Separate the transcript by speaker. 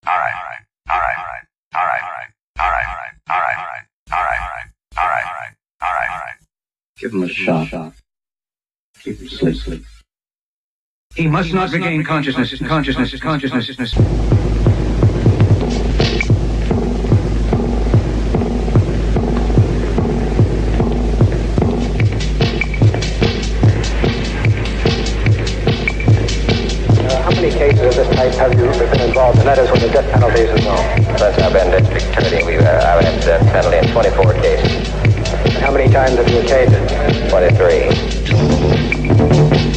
Speaker 1: All right, all right, all right, all right, all right, all right, all right, all right, all right, all right, all right, all right, all right, all right, all right.
Speaker 2: Give him a shot. Keep him sleep.
Speaker 3: He must not regain consciousness.
Speaker 4: How many cases of this type have you been involved in? That is, when the death penalty is known.
Speaker 5: Since I've been district attorney, I've had death penalty in 24 cases.
Speaker 4: How many times have you occasioned?
Speaker 5: 23.